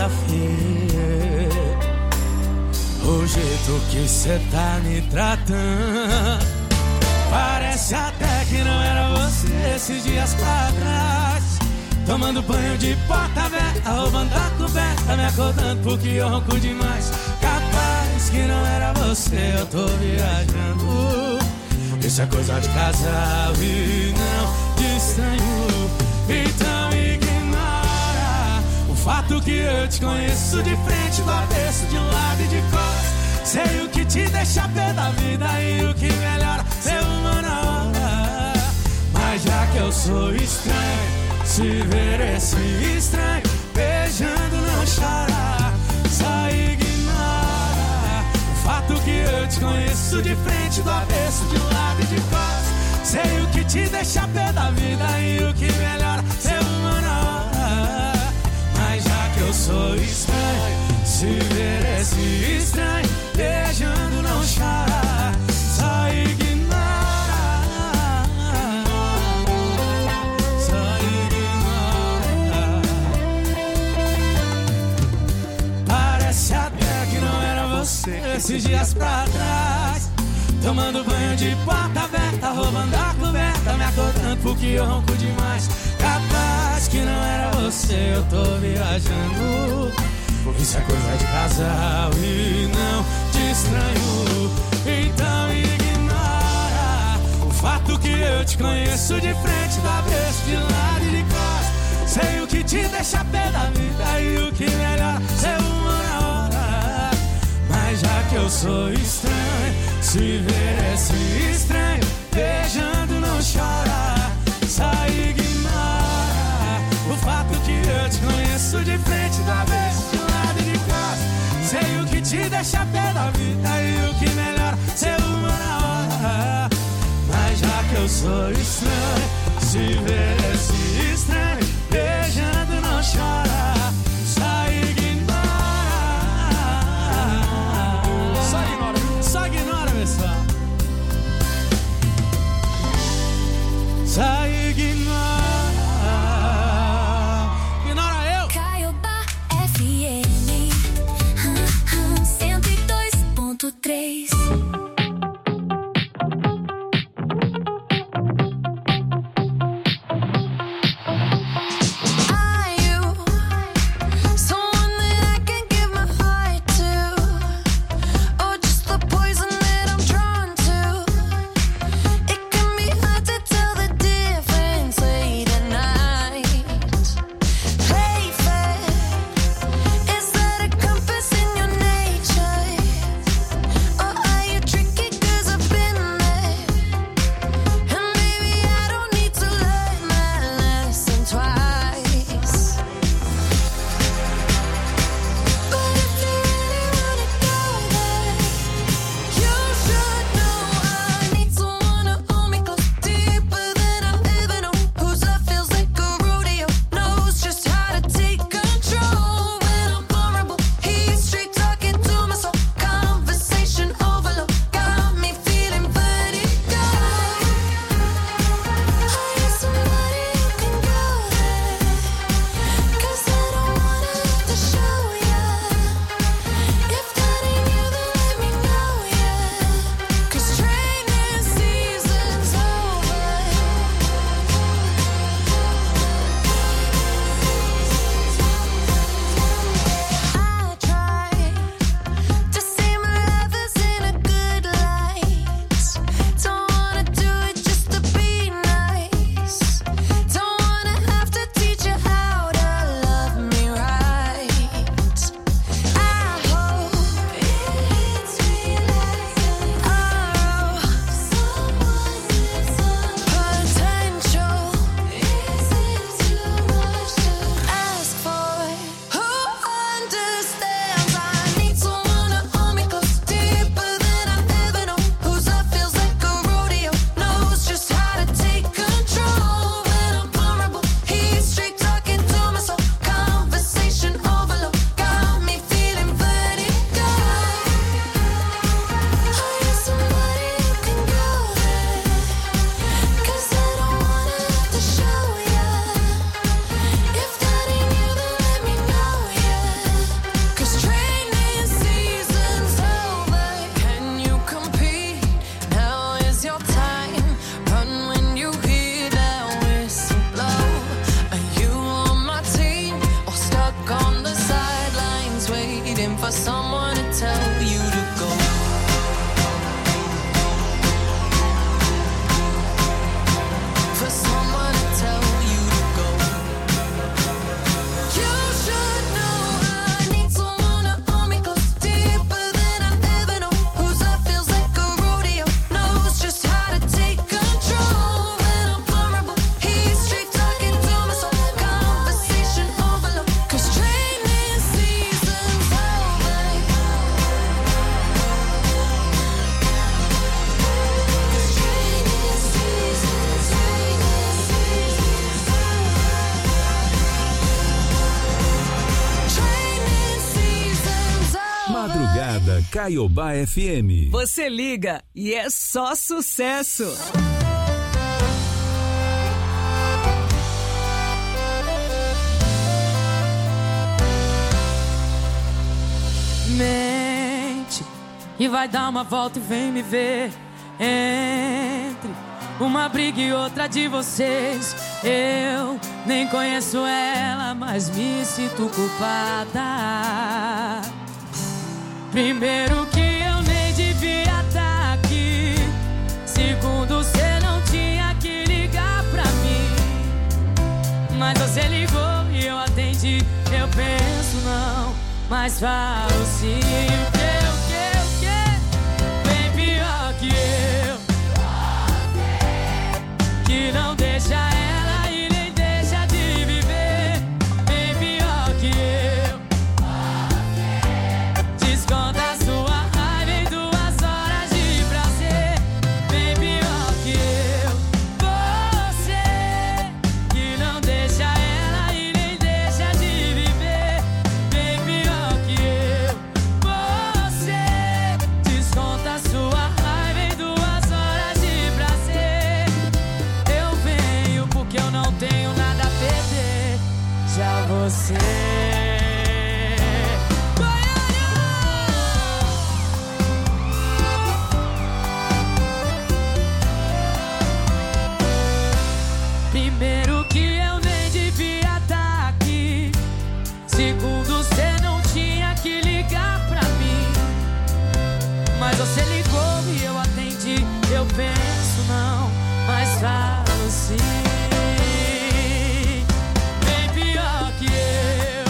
feia. O jeito que cê tá me tratando parece até que não era você esses dias pra trás. Tomando banho de porta aberta, roubando a coberta, me acordando porque eu ronco demais. Capaz que não era você, eu tô viajando. Isso é coisa de casal e não de estranho. Então ignora o fato que eu te conheço de frente, do avesso, de um lado e de costas. Sei o que te deixa pé da vida e o que melhora ser uma na hora. Mas já que eu sou estranho, se ver esse estranho beijando não chora. Só ignora o fato que eu te conheço de frente, do avesso, de um lado e de costas. Sei o que te deixa pé da vida e o que melhora ser uma na hora. Mas já que eu sou estranho, se ver esse estranho beijando não chora. Só ignora. Esses dias pra trás, tomando banho de porta aberta, roubando a coberta, me acordando porque eu ronco demais. Capaz que não era você, eu tô viajando. Isso é coisa de casal e não de estranho. Então ignora o fato que eu te conheço de frente, do avesso, de lado e de costas. Sei o que te deixa pé da vida e o que melhor ser uma na hora. Mas já que eu sou estranho, se ver esse estranho beijando não chora. Só ignora o fato que eu te conheço de frente, do avesso, de lado e de costas. Sei o que te deixa pé da vida e o que melhor ser uma na hora. Mas já que eu sou estranho, se ver esse estranho beijando não chora. Só ignora. Só ignora, pessoal. Só ignora. Ignora eu. Caiobá FM 102.3. for someone to tell you to go. For someone to tell you to go. You should know I need someone to hold me close, deeper than I've ever known. Whose love feels like a rodeo, knows just how to take control. When I'm vulnerable, he's straight talking to my soul. Conversation overload, 'cause training season's over. Madrugada Caiobá FM. Você liga e é só sucesso. Mente e vai dar uma volta e vem me ver. Entre uma briga e outra de vocês, eu nem conheço ela, mas me sinto culpada. Primeiro que eu nem devia estar aqui. Segundo, cê não tinha que ligar pra mim. Mas você ligou e eu atendi. Eu penso não, mas falo sim. O que? Bem pior que eu, que não deixa ela e nem deixa de viver. Bem pior que eu, desconta sua raiva em 2 horas de prazer. Bem pior que eu, você que não deixa ela e nem deixa de viver. Bem pior que eu, você desconta sua raiva em 2 horas de prazer. Eu venho porque eu não tenho nada a perder. Já você primeiro que eu nem devia estar aqui. Segundo, cê não tinha que ligar pra mim. Mas você ligou e eu atendi. Eu penso não, mas falo sim. Bem pior que eu,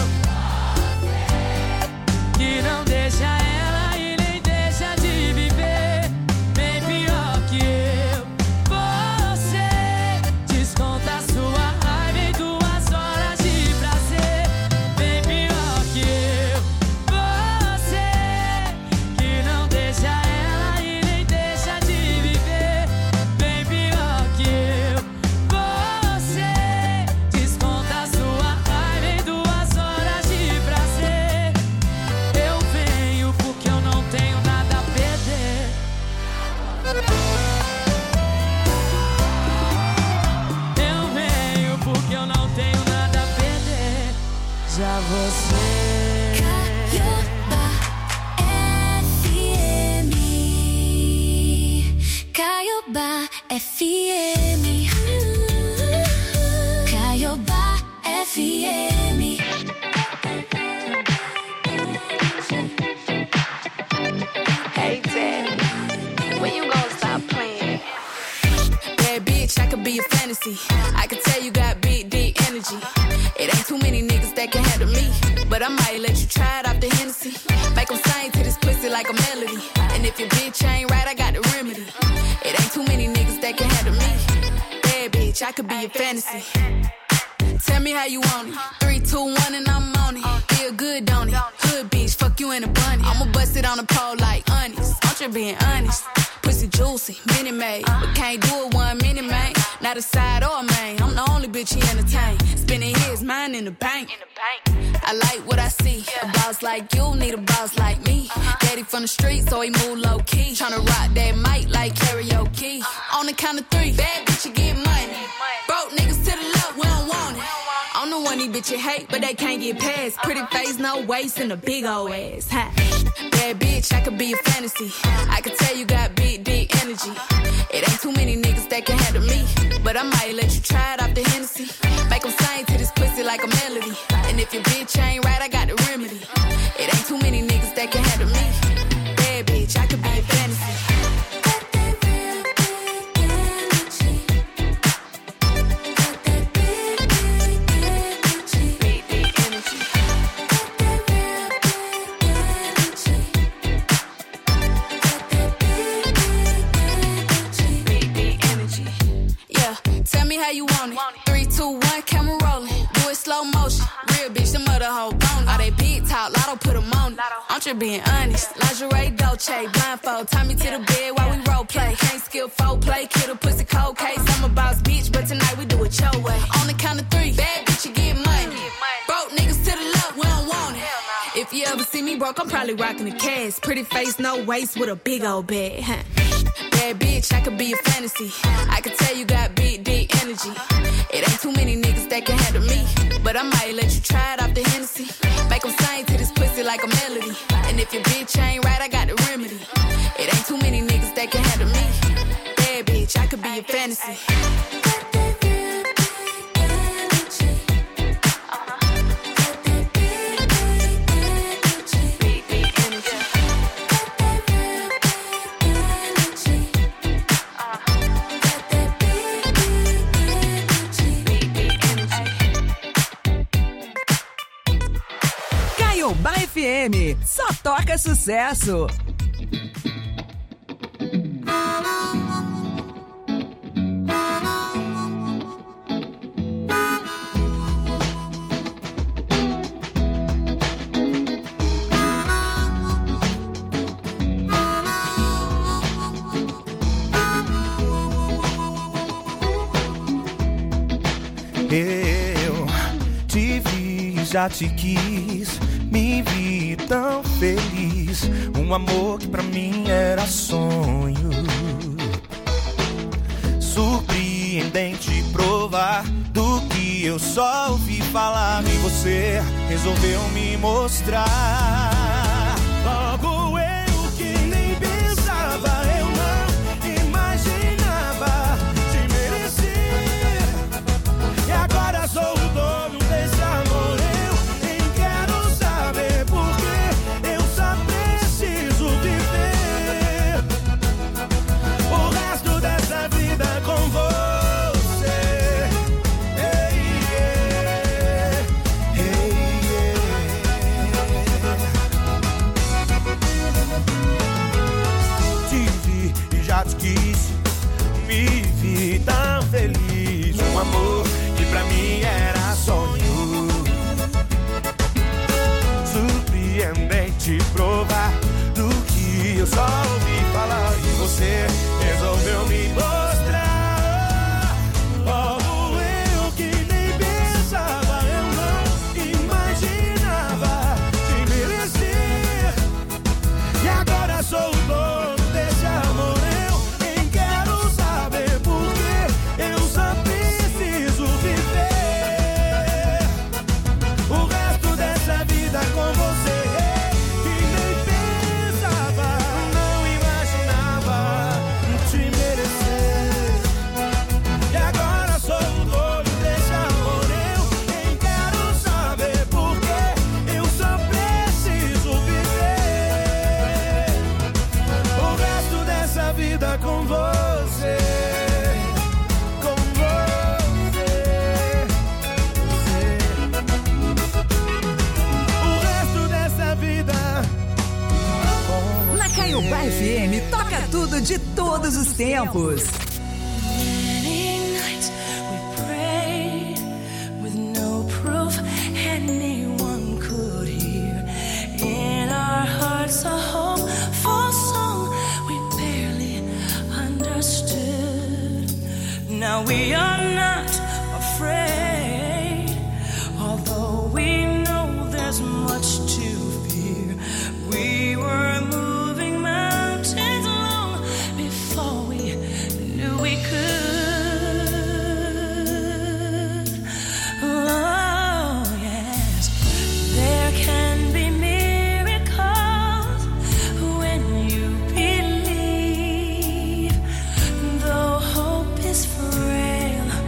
que não deixa ela e nem deixa de viver. Bem pior que eu, você desconta sua raiva em 2 horas de prazer. Bem pior que eu, você que não deixa ela e nem deixa de viver. Bem pior que eu, você desconta sua raiva em 2 horas de prazer. Eu venho porque eu não tenho nada a perder. Eu venho porque eu não tenho nada a perder. Já você Caiobá FM. Caiobá FM. Hey Daddy, when you gonna stop playing? Bad bitch, I could be a fantasy. I could tell you got big, deep energy. It ain't too many niggas that can handle me, but I might let you try it off the Hennessy. Make them sing to this pussy like a melody. And if your bitch ain't right, I got the remedy. It ain't too many niggas that can handle me. Bad bitch, I could be a fantasy. Tell me how you want it. 3, 2, 1 and I'm on it. Feel good, don't it? Hood bitch, fuck you in a bunny. I'ma bust it on the pole like honest. I'm just being honest. Pussy juicy, mini made, but can't do it 1 minute, man. Not a side or a main. I'm the only bitch he entertain. Spending his mind in the bank. I like what I see. A boss like you need a boss like me. Daddy from the street, so he move low key. Tryna rock that mic like karaoke. On the count of 3, bad bitch, you get money. Broke niggas to the left, we don't want it. I'm the one these bitches hate, but they can't get past. Pretty face, no waist, and a big old ass. Ha. Bad bitch, I could be a fantasy. I could tell you got big, deep energy. It ain't too many niggas that can handle me, but I might let you try it off the Hennessy. Make them sing to this pussy like a melody. And if your bitch ain't right, I got the remedy. It ain't too many niggas that Lotto put them on it. I'm just being honest. Lingerie, Dolce, blindfold. Tie me to the bed while we role play. Can't skill foreplay, kid a pussy cold case. I'm a boss bitch, but tonight we do it your way. On the count of 3, bad bitch, you get money. Broke niggas to the left, we don't want it. If you ever see me broke, I'm probably rocking the cash. Pretty face, no waist, with a big old bag. Bad bitch, I could be a fantasy. I could tell you got big, deep energy. It ain't too many niggas that can handle me, but I might let you try it off the Hennessy. Make them sing to this pussy like a melody. And if your bitch ain't right, I got the remedy. It ain't too many niggas that can handle me. Bad bitch, I could be a fantasy. Caiobá FM, só toca sucesso. Eu te vi, já te quis, me vi tão feliz. Um amor que pra mim era sonho. Surpreendente provar do que eu só ouvi falar. E você resolveu me mostrar. Logo eu que nem pensava, eu não imaginava te merecer. E agora sou o dono desse amor. Eu nem quero saber porque eu só preciso viver o resto dessa vida com você. Hey, yeah. Hey, yeah. Te vi e já te quis, me vi tão feliz. Um amor que pra mim era sonho. Surpreendente provar do que eu só ouvi falar. E você resolveu me mostrar. Logo eu que nem pensava, eu não imaginava te merecer. E agora sou o dono desse amor. Eu nem quero saber porque eu só preciso viver o resto dessa vida com você. Que nem pensava, não imaginava te merecer. E agora sou o dono desse amor. Eu nem quero saber porque eu só preciso viver o resto dessa vida com você. Com você. O resto dessa vida com Na Caiobá FM, toca tudo de todos os tempos. Many nights we prayed with no proof anyone could hear. In our hearts a hopeful song we barely understood. Now we are not afraid, although we know there's much to fear. We were moving mountains long before we knew we could. Oh, yes. There can be miracles when you believe. Though hope is frail,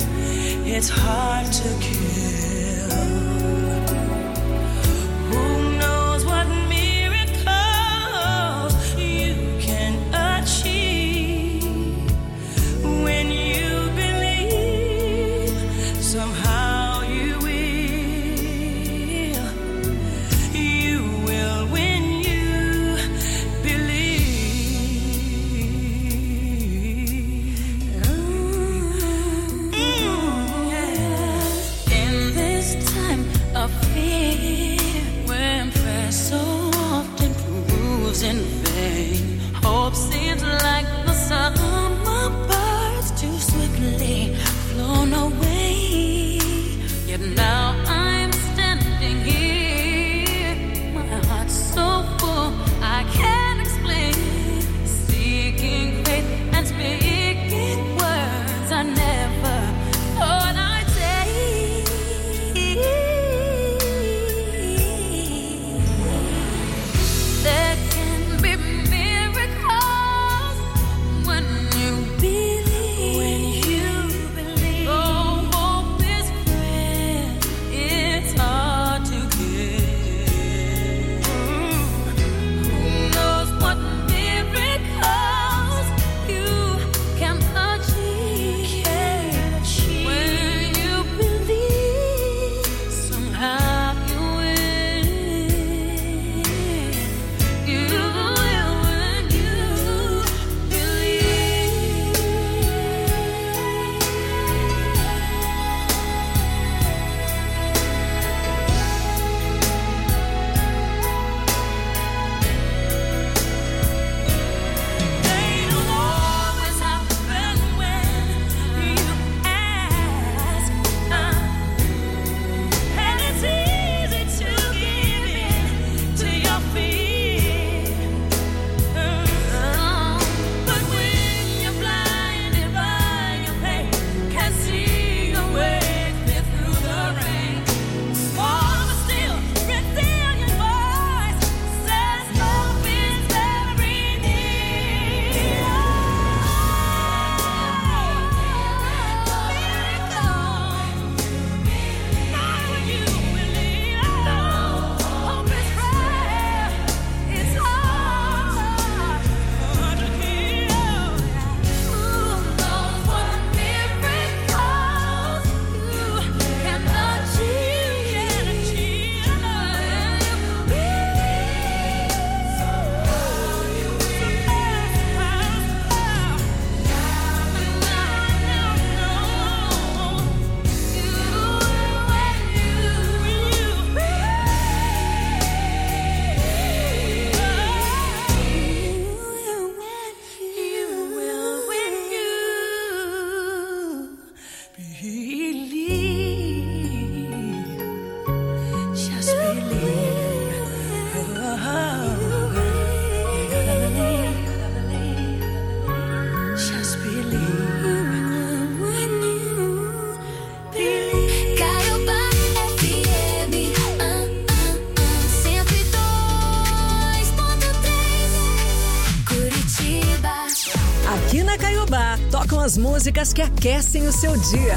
as músicas que aquecem o seu dia.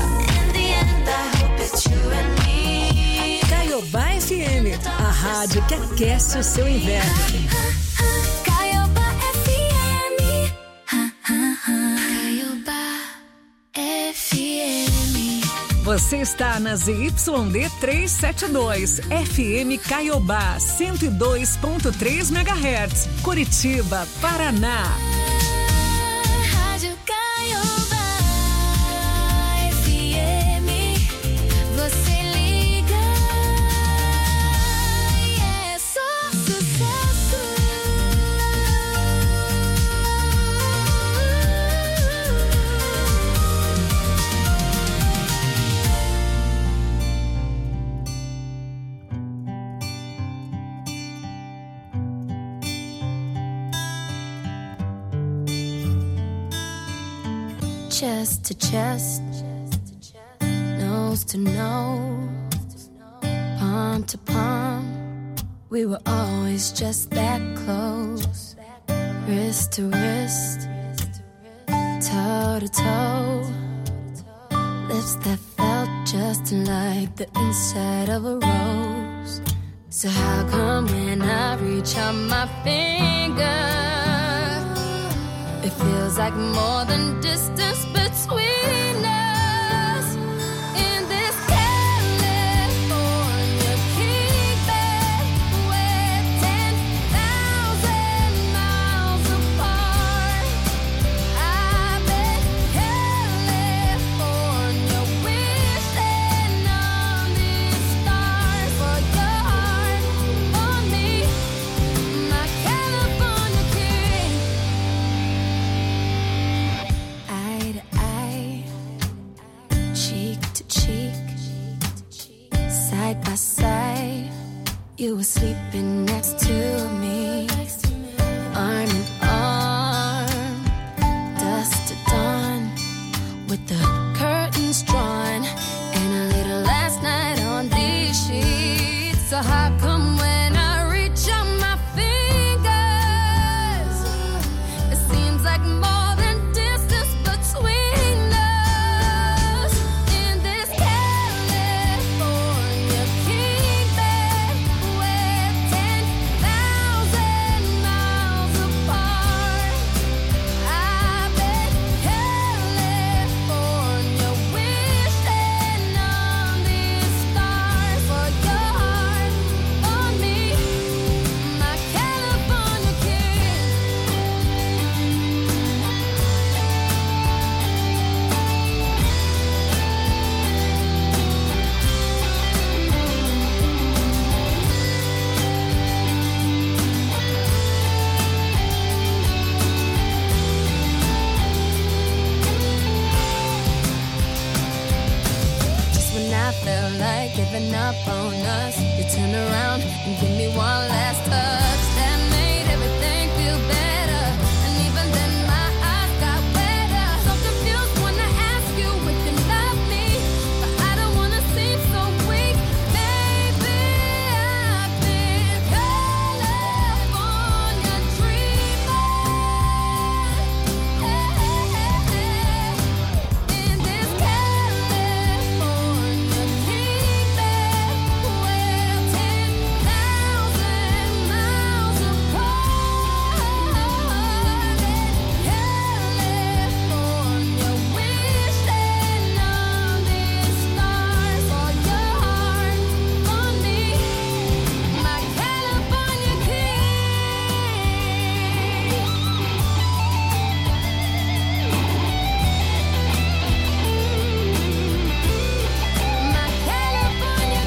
Caiobá FM, a rádio que aquece o seu inverno. Caiobá FM. Caiobá FM. Você está na ZYD 372, FM Caiobá, 102.3 MHz, Curitiba, Paraná. Rádio Caiobá FM. Você liga e é só sucesso. Chest to chest, nose to nose, palm to palm. We were always just that close. Wrist to wrist, toe to toe. Lips that felt just like the inside of a rose. So how come when I reach out my finger, it feels like more than distance between us. In this California king bed, we're 10,000 miles apart. I bet California wishing on these stars for your heart on me, my California king. Eye to eye, cheek to cheek, side by side. You were sleeping next to me, arm in arm, dusk to dawn, with the curtains drawn, and a little last night on these sheets. So how come when I reach out my fingers, it seems like more than distance between us. In this California king bed, we're 10,000 miles apart. I bet California wishing on these stars for your heart on me, my California king. Just when I felt like giving up on us, you turn around and give me one last touch that made everything feel better. And even then my eyes got wetter. So confused when I ask you if you love me, but I don't wanna seem so weak. Maybe I've been California dreaming. In this California king bed, we're 10,000 miles apart. California wishing on these stars for your heart on me, my California king. My California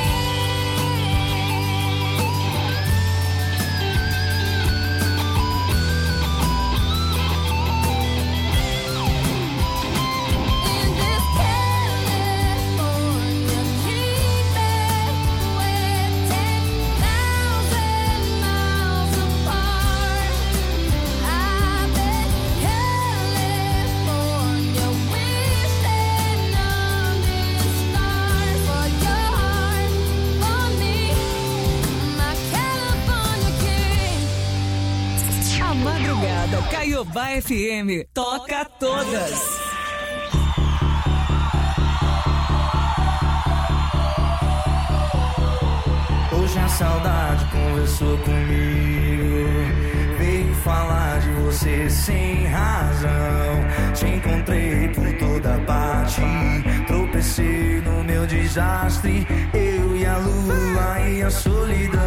In this California king bed, we're 10,000 miles apart. I bet California wishing on these stars for your heart on me, my California king. A madrugada Caiobá FM toca todas. Hoje a saudade conversou comigo, veio falar de você sem razão. Te encontrei por toda parte, tropecei no meu desastre, eu e a lua e a solidão.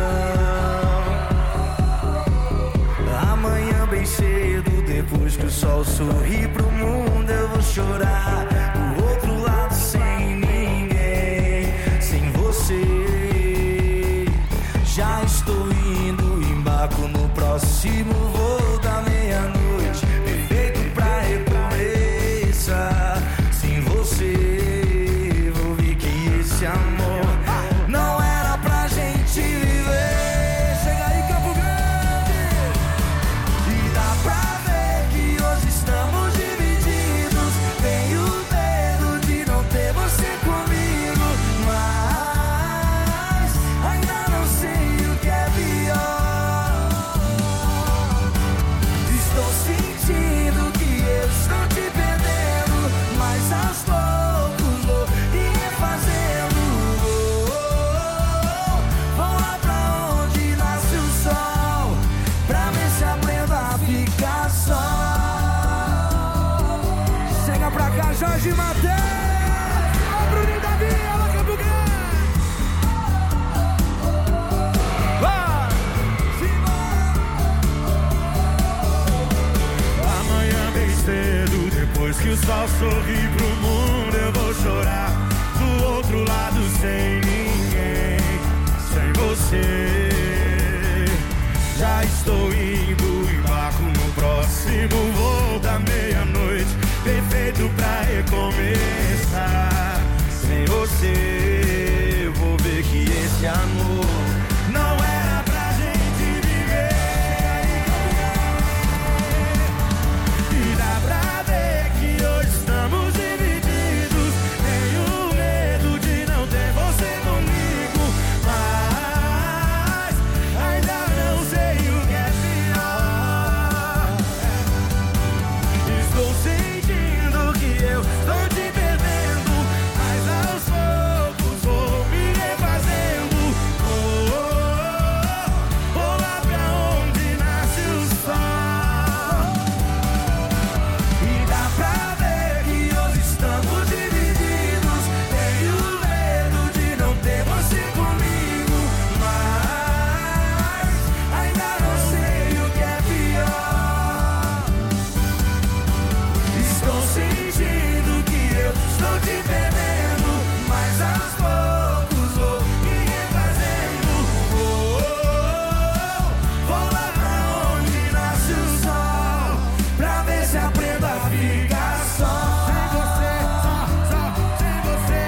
Amanhã bem cedo, depois que o sol sorrir pro mundo, eu vou chorar do outro lado sem ninguém, sem você. Já estou indo, embarco no próximo voo da meia-noite, perfeito pra recomeçar. Sem você, vou ver que esse amor não era pra gente viver. Chega aí, Campo Grande! E dá pra ver que hoje estamos divididos. Tenho medo de não ter você comigo, mas ainda não sei o que é pior. Estou sentindo que eu estou te perdendo, mas aos poucos vou me refazendo. Vou lá pra onde nasce o sol, pra ver se aprendo a ficar só. Chega pra cá, Jorge Mateus! Ó, Bruninho da Vila, Campo Grande! Vai! Amanhã bem cedo, depois que o sol sorrir pro mundo, eu vou chorar do outro lado sem ninguém, sem você. Já estou indo, embarco no próximo voo da meia-noite, perfeito pra recomeçar. Sem você, vou ver que esse amor não era pra gente viver. E dá pra ver que hoje estamos divididos. Tenho medo de não ter você comigo, mas ainda não sei o que é pior. Estou sentindo que eu estou te perdendo, mas aos poucos vou me refazendo. Vou lá pra onde nasce o sol. E dá pra ver que hoje estamos divididos. Tenho medo de não ter você comigo, mas ainda não sei o que é pior. Estou sentindo que eu estou te perdendo, mas aos poucos vou me refazendo. Vou lá pra onde nasce o sol, pra ver se aprendo a ficar só. Sem você, só sem você.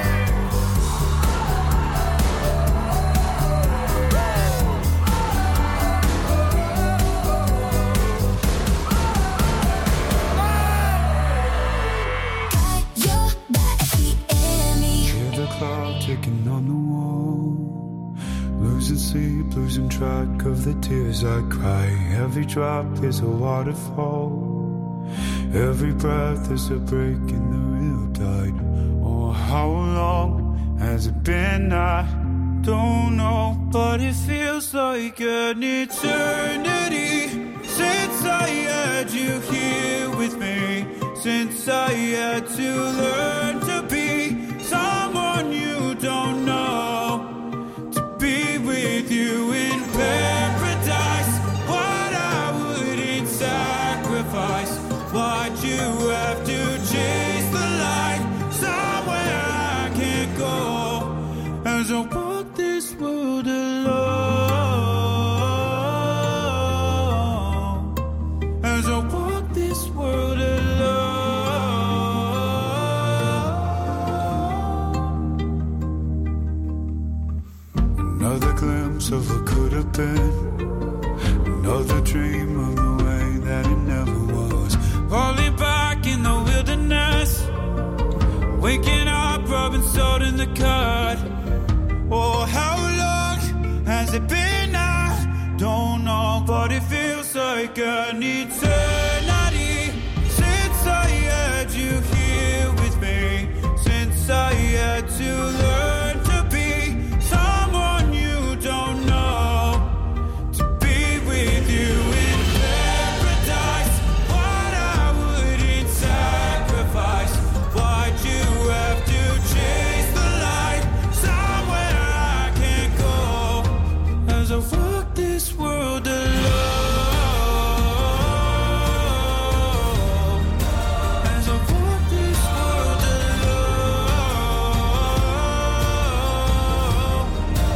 Hear the clock ticking on the wall, losing sleep, losing track of the tears I cry. Every drop is a waterfall, every breath is a break in the real tide. Oh, how long has it been? I don't know, but it feels like an eternity since I had you here with me, since I had to learn to be someone you don't know, to be with you in paradise. What I wouldn't sacrifice, why'd you have to chase the light somewhere I can't go, as I walk this world alone, as I walk this world alone. Another glimpse of what could have been, another dream of the way that it never was. Falling back in the wilderness, waking up, rubbing salt in the cut. Oh, how long has it been? I don't know, but it feels like an eternity since I had you here with me, since I had to learn to be someone you don't know. this world alone. As I walk this world alone.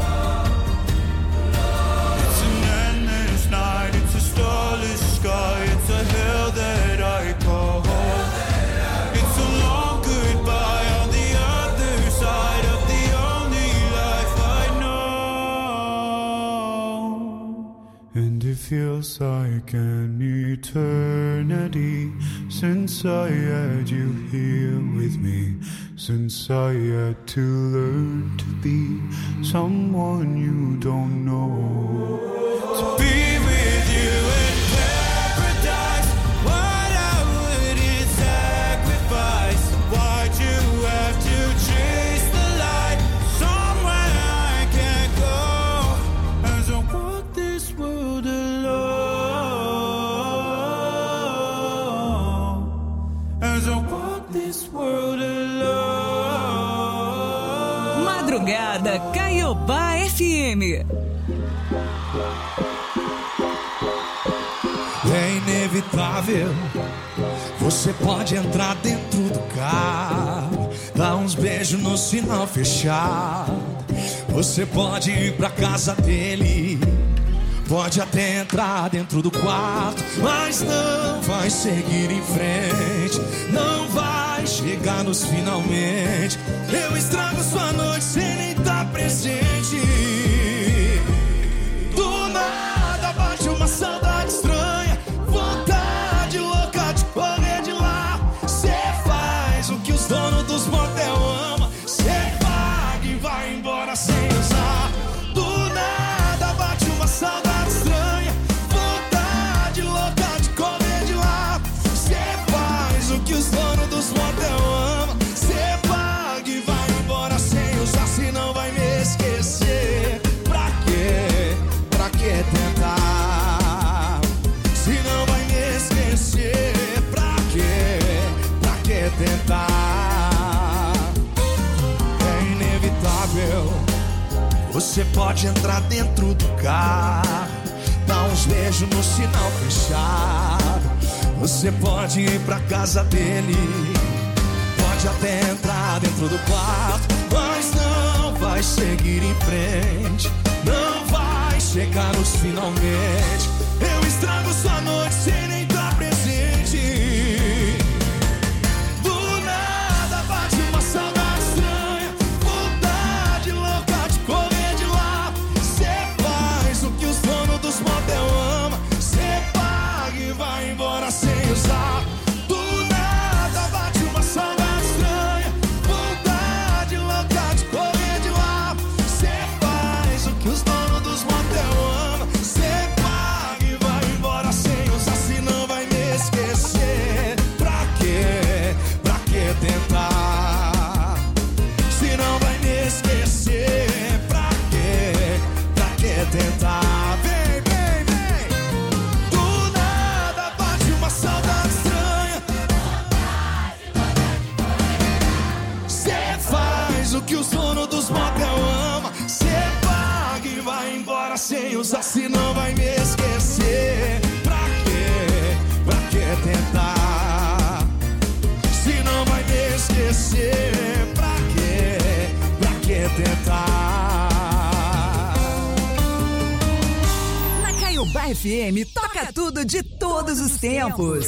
It's an endless night, it's a starless sky, it's a hell that I call home. It's a long goodbye on the other side of the only life I know. And it feels like an eternity since I had you here with me, since I had to learn to be someone you don't know. To be with you in paradise, what I wouldn't sacrifice. Why'd you have to chase the light somewhere I can't go? As I walk this world alone. As I walk this world alone. Madrugada Caiobá FM. É inevitável. Você pode entrar dentro do carro, dar uns beijos no sinal fechado. Você pode ir pra casa dele, pode até entrar dentro do quarto, mas não vai seguir em frente, não vai chegar nos finalmente. Eu estrago sua noite sem nem estar presente. Do nada bate uma saudade estranha, vontade louca de correr de lá. Cê faz o que os donos dos motel amam, cê paga e vai embora sem usar. Do nada bate uma saudade estranha, vontade louca de correr de lá. Cê faz o que os donos dos motel amam, cê paga e vai embora sem usar. Se não vai me esquecer, pra quê? Pra que tentar? Se não vai me esquecer, pra quê? Pra que tentar? É inevitável. Você pode entrar dentro do carro, dar uns beijos no sinal fechado. Você pode ir pra casa dele, pode até entrar dentro do quarto, mas não vai seguir em frente, não vai chegar nos finalmente. Eu estrago sua noite sem nem estar presente. Do nada bate uma saudade estranha, vontade louca de correr de lá. Cê faz o que os donos dos motel amam, cê paga e vai embora sem usar. Do nada bate uma saudade estranha, vontade louca de correr de lá. Cê faz o que os donos dos motel amam, cê paga e vai embora sem usar. Se não vai me esquecer, pra quê? Pra que tentar? Se não vai me esquecer, pra quê? Pra que tentar? Vem, vem, vem. Do nada bate uma saudade estranha. Cê faz o que os donos dos motel amam, cê paga e vai embora sem usar. Se não vai me esquecer, pra quê? Pra que tentar? Se não vai me esquecer, pra quê? Pra que tentar? Na Caiobá FM toca tudo de todos os tempos.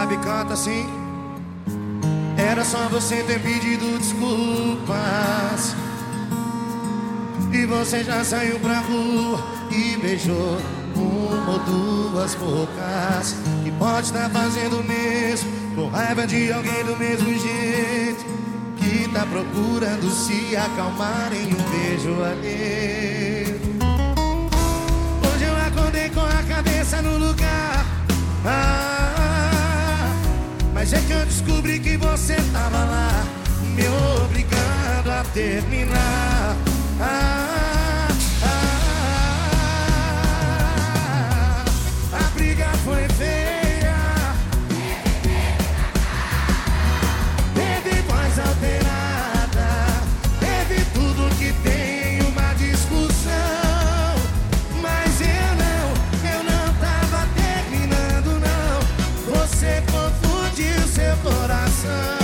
sabe, canta assim. Era só você ter pedido desculpas e você já saiu pra rua e beijou uma ou duas bocas. E pode estar fazendo o mesmo, com raiva de alguém do mesmo jeito, que tá procurando se acalmar em um beijo alheio. Hoje eu acordei com a cabeça no lugar, mas é que eu descobri que você tava lá, me obrigando a terminar. A briga foi feia, teve voz alterada, teve tudo que tem uma discussão. Mas eu não tava terminando não, você confundiu seu coração.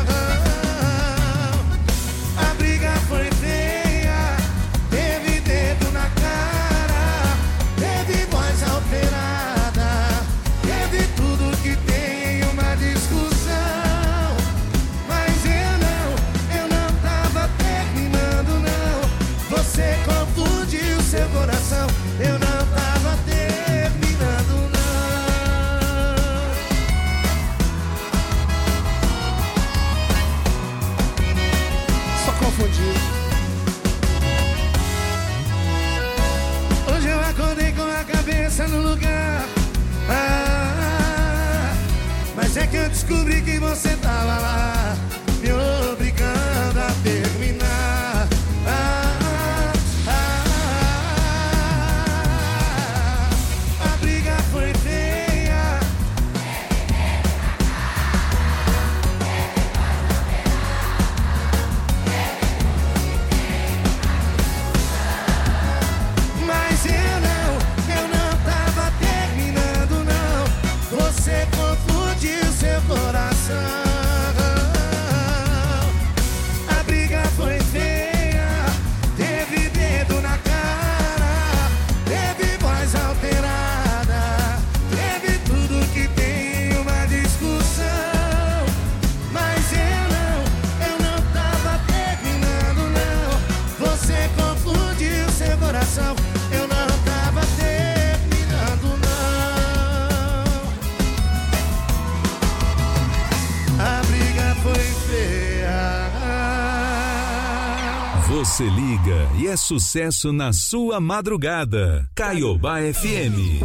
A briga foi feia, teve dedo na cara, teve voz alterada, teve tudo que tem em uma discussão. Mas eu não tava terminando não, você confundiu seu coração. Eu não tava terminando não. Só confundiu. Hoje eu acordei com a cabeça no lugar, mas é que eu descobri que você tava lá, me obrigando a terminar. A briga foi feia, mas eu não tava terminando não, você confundiu seu coração. A briga foi feia, teve dedo na cara, teve voz alterada, teve tudo que tem uma discussão. Mas eu não tava terminando não, você confundiu seu coração. Eu não tava terminando não, a briga foi feia. Você liga e é sucesso na sua madrugada. Caiobá FM.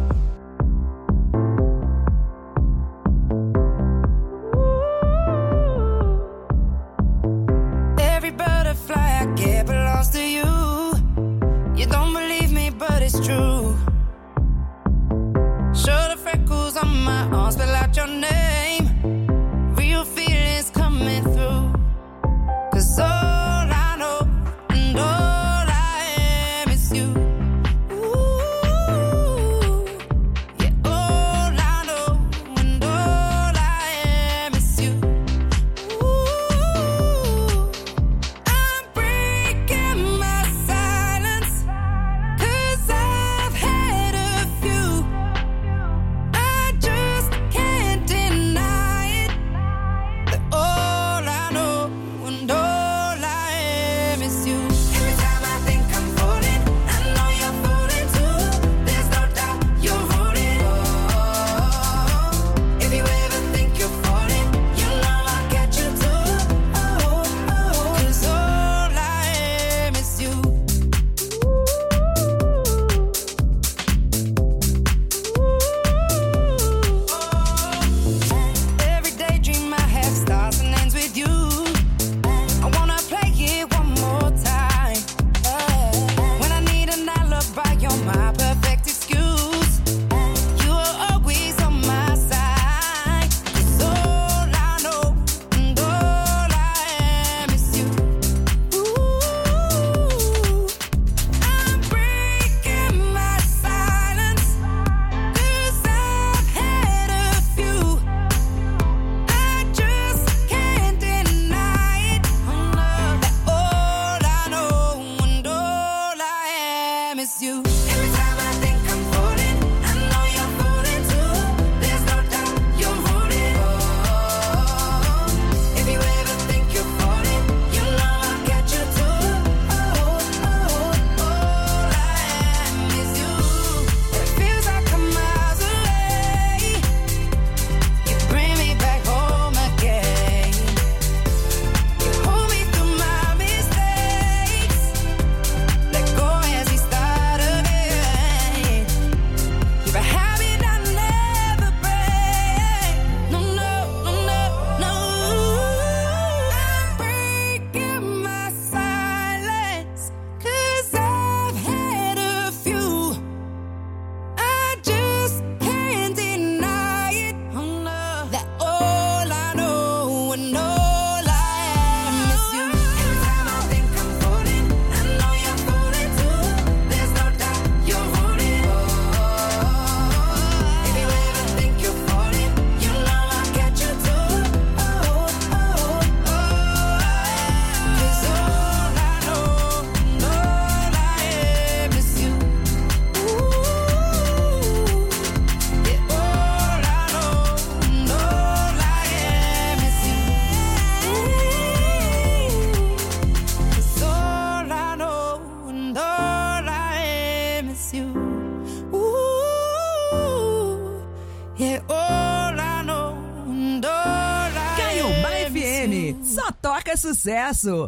Every butterfly I get belongs to you. You don't believe me, but it's true. Show the freckles on my arm, spell out your name. Real feelings coming through. 'Cause all I know and all I am is you. Ooh, yeah, all I know and all I am is you. Ooh, I'm breaking é sucesso.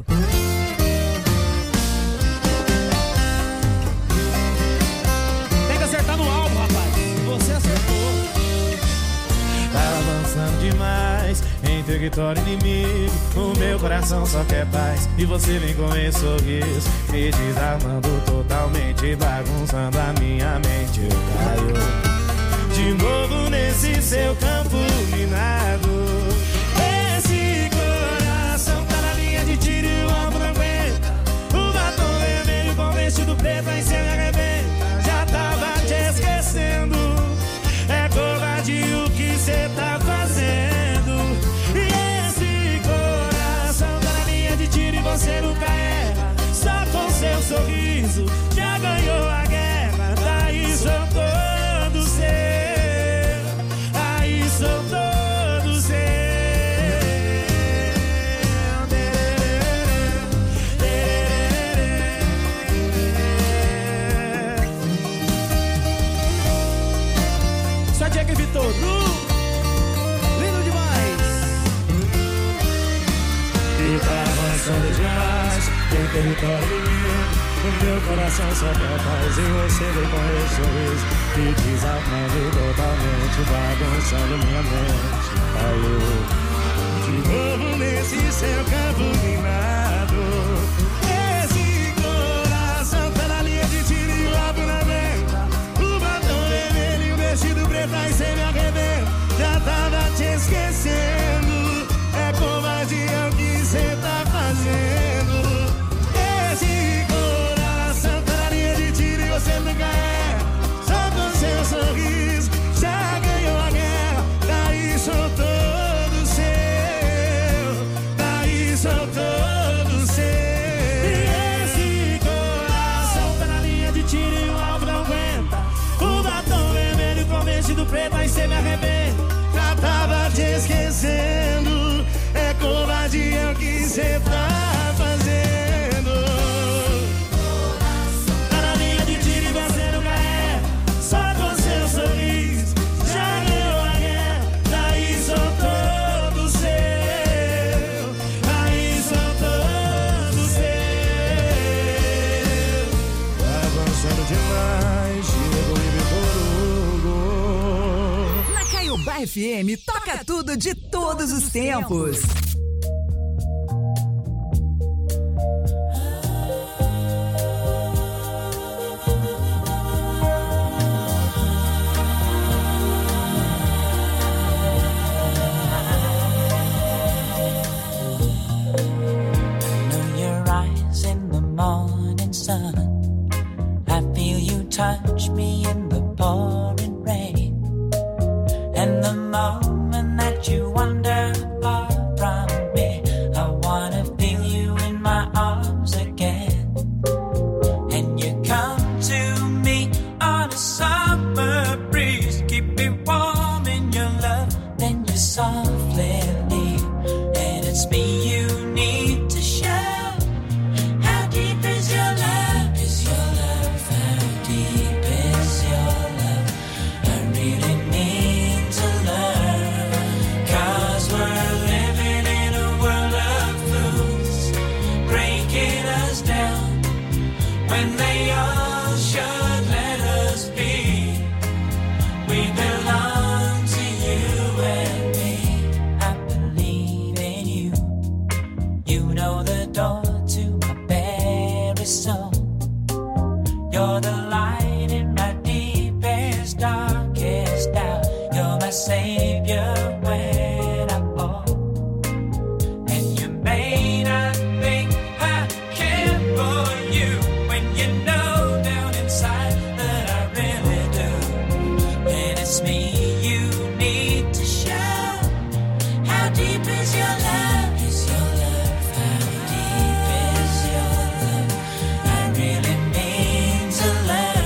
Tem que acertar no alvo, rapaz. Você acertou. Tá avançando demais em território inimigo. O meu coração só quer paz e você vem com esse sorriso me desarmando totalmente, bagunçando a minha mente. Eu caio de novo nesse seu campo minado. Esse coração tá na linha de tiro e o alvo não aguenta. O batom vermelho com vestido preto aí cê me arrebenta. Já tava te esquecendo. É covardia o que cê tá fazendo. E esse coração tá na linha de tiro e você nunca erra. Só com seu sorriso já ganhou a guerra. Daí sou todo seu. Aí sou todo seu. Só Jack Vitor. Lindo demais. E tá avançando demais em território inimigo. O meu coração só quer paz e você vem com esse sorriso me desarmando totalmente, bagunçando minha mente. Caiu de novo nesse seu campo minado. Esse coração tá na linha de tiro e o alvo na venta. O batom vermelho e o vestido preto aí cê me arrebenta. Já tava te esquecendo. É covardia o que cê tá fazendo. Esse coração tá na linha de tiro e você nunca é. Só com seu sorriso já ganhou a guerra. Daí sou todo seu. Daí sou todo seu. E esse coração tá na linha de tiro e o alvo não aguenta. O batom vermelho com vestido preto aí cê me arrebenta. Já tava te esquecendo. É covardia o que cê tá fazendo. Tá na linha de tiro e você nunca é. Só com seu sorriso já ganhou a guerra. Daí sou todo seu. Aí sou todo seu. Tá avançando demais, chegou e me Na Caiobá FM, toca tudo de todos os tempos. Touch me in the pouring rain, and the moment that you wander far from me, I wanna feel you in my arms again. And you come to me on a summer breeze, keep me warm in your love, then you softly leave, and it's me you need to show. How deep is your love? Is your love? How deep is your love? I really need to learn, 'cause we're living in a world of fools, breaking us down when they all should let us be. We belong to you and me. I believe in you. You know the door to my very soul. You're the light in my deepest, darkest doubt. You're my savior when I fall. And you may not think I care for you when you know down inside that I really do. And it's me you need to show. How deep is your love? Is your love? How deep is your love? I really mean to learn.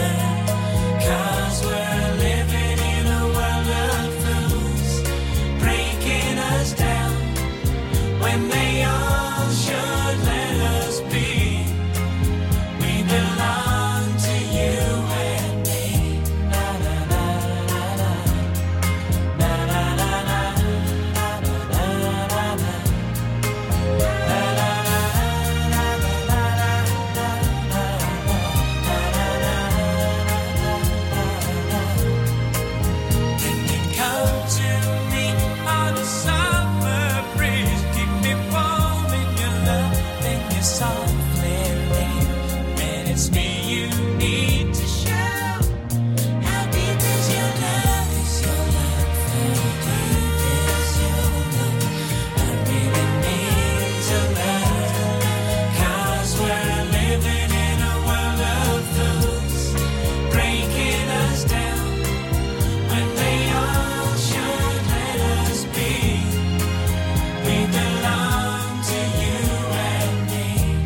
Trust me, you need to show. How deep is your love? Is your love? How deep is your love? I really need to love. 'Cause we're living in a world of fools, breaking us down when they all should let us be. We belong to you and me.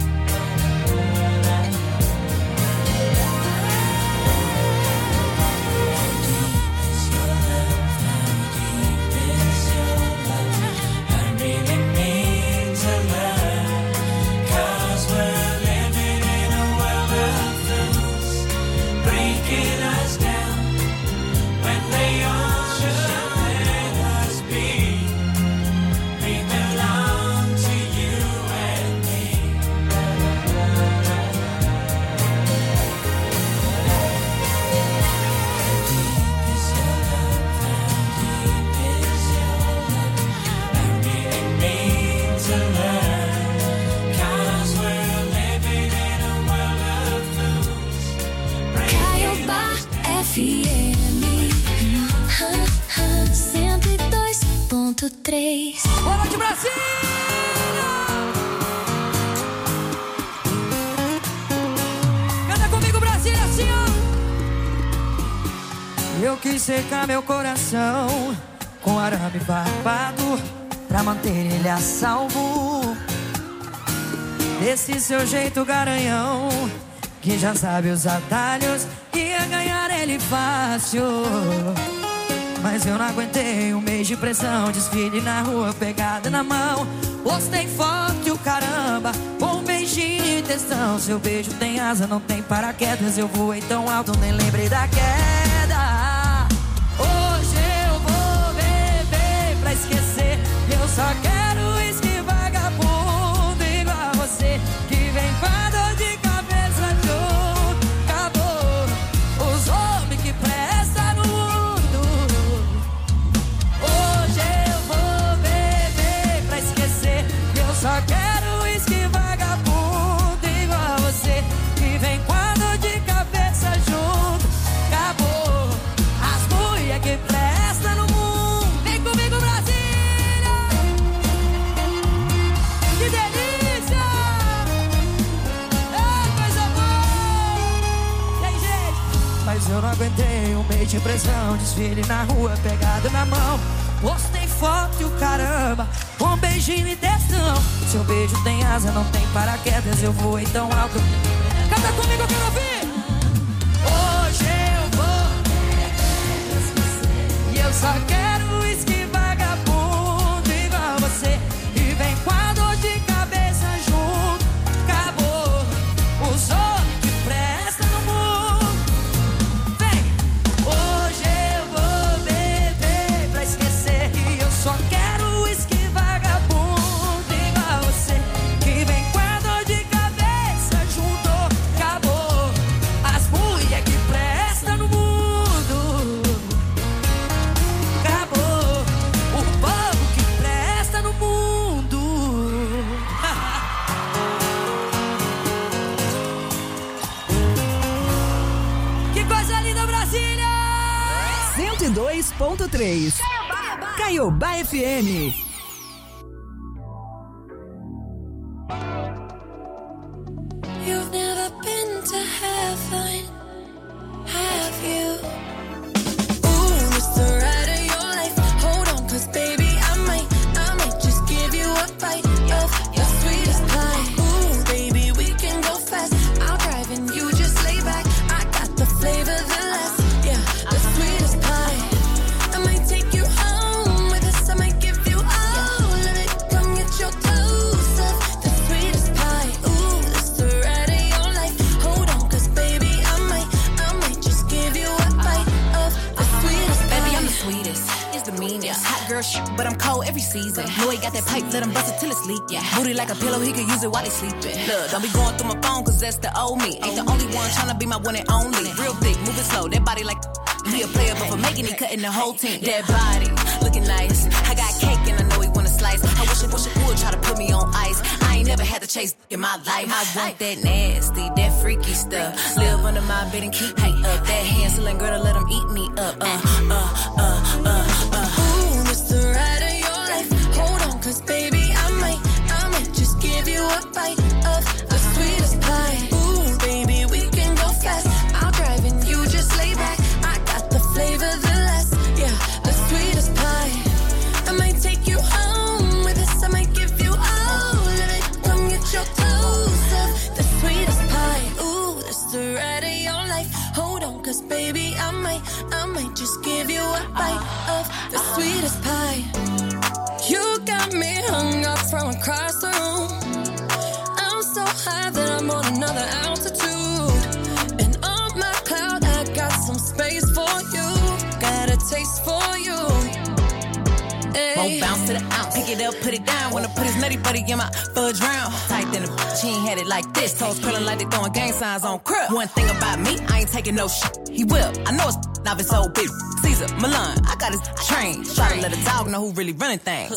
Caiobá FM 102.3. Boa noite, Brasil! Canta comigo, Brasil, assim, ó. Eu quis secar meu coração com arame barbado pra manter ele a salvo. Desse seu jeito garanhão, que já sabe os atalhos, ia ganhar ele fácil. Mas eu não aguentei um mês de pressão, desfile na rua, pegada na mão. Postei foto e o caramba, com um beijinho e textão. Seu beijo tem asa, não tem paraquedas. Eu voei tão alto, nem lembrei da queda. Hoje eu vou beber pra esquecer. Eu só quero uísque vagabundo igual a você, que vem com a dor de cabeça junto. Acabou os homens que prestam no mundo. Hoje eu vou beber pra esquecer. Eu só quero uísque vagabundo igual a você, que vem com a dor de cabeça junto. Acabou as mulheres que prestam no mundo. Vem comigo, Brasília! Que delícia! É coisa boa! Tem jeito! Mas eu não aguentei um mês de pressão, desfile na rua, pegado na mão. Postei foto e o caramba, com um beijinho e textão. Seu beijo tem asa, não tem paraquedas. Eu voei tão alto. Canta comigo, eu quero ouvir! Hoje eu vou, e eu só quero uísque vagabundo igual você, e vem com a dor de cabeça junto. Acabou os homens que prestam no mundo. Vem! Hoje eu vou beber pra esquecer, e eu só quero uísque vagabundo igual a você, que vem com a dor de cabeça junto. Acabou as mulheres que prestam no mundo. Acabou o povo que presta no mundo. Que coisa linda, Brasília! 102.3. Caiobá FM. You've never been to heaven, have you? Ooh, it's the ride of your life. Hold on, 'cause baby, I might just give you a bite of your sweetest pie. Ooh, baby, we can go fast. I'll drive and you just lay back. I got the flavor, the last, yeah, the sweetest pie. I might take you home with us. I might give you all of it. Come get your toast of the sweetest pie. Ooh, it's the ride of your life. Hold on, 'cause baby, I might just give you a bite of the sweetest pie. Baby, I'm the sweetest. It's the meanest. Hot girl shit, but I'm cold every season. Know he got that pipe, let him bust it till it's leak. Yeah. Booty like a pillow, he could use it while he sleeping. Look, don't be going through my phone, 'cause that's the old me. Ain't the only one tryna be my one and only. Real thick, moving slow, that body like he a player, but for making it, cutting the whole team. That body, looking nice. I got cake and I know he wanna slice. slice. I wish it would try to put me on ice. I ain't never had to chase in my life. I want that nasty, that freaky stuff. Live under my bed and keep me up. That Hansel and Gretel, let them eat me up. Ooh, this the ride of your life. Hold on, cause baby, I might just give you a bite of the sweetest pie. Ooh, baby, we can go fast. I'll drive and you just lay back. I got the flavor, the less, yeah, the sweetest pie. I might take you home with us. I might give you all of it. Come get your toes of the sweetest pie. Ooh, this the ride of your life. Hold on, cause baby, I might just give you a bite of the sweetest pie. You got me hung up from across the room. I'm so high that I'm on another altitude. And on my cloud, I got some space for you. Got a taste for you. Won't bounce to the ounce. Pick it up, put it down. Wanna put his nutty buddy in my fudge round. Tight than a bitch, he ain't had it like this. Toes curling like they throwing gang signs on crib. One thing about me, I ain't taking no shit. He will. I know it's not his old bitch. Caesar, Milan, I got his train. Try to let a dog know who really running things.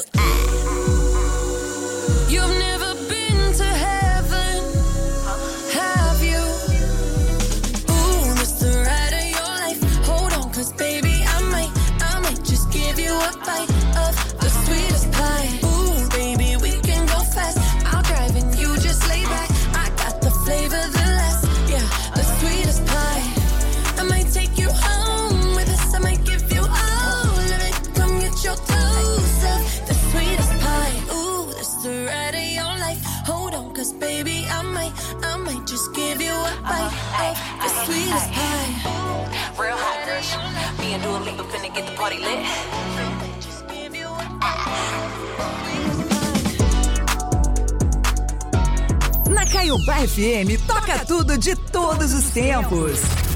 You've never been to heaven, have you? Ooh, this the ride of your life. Hold on, cause baby, I might just give you a bite of the sweetest pie. Ooh, baby, we can go fast. I'll drive and you just lay back. I got the flavor, the less, yeah, the sweetest pie. I might take you home with us. I might give you all of it. Come get your toes of the sweetest pie. Ooh, this the ride of your life. Hold on, cause baby, I might just give you a bite of the sweetest pie. Real hot girls. Me and Dua Lipa finna get the party lit. Na Caiobá FM, toca tudo de todos os tempos.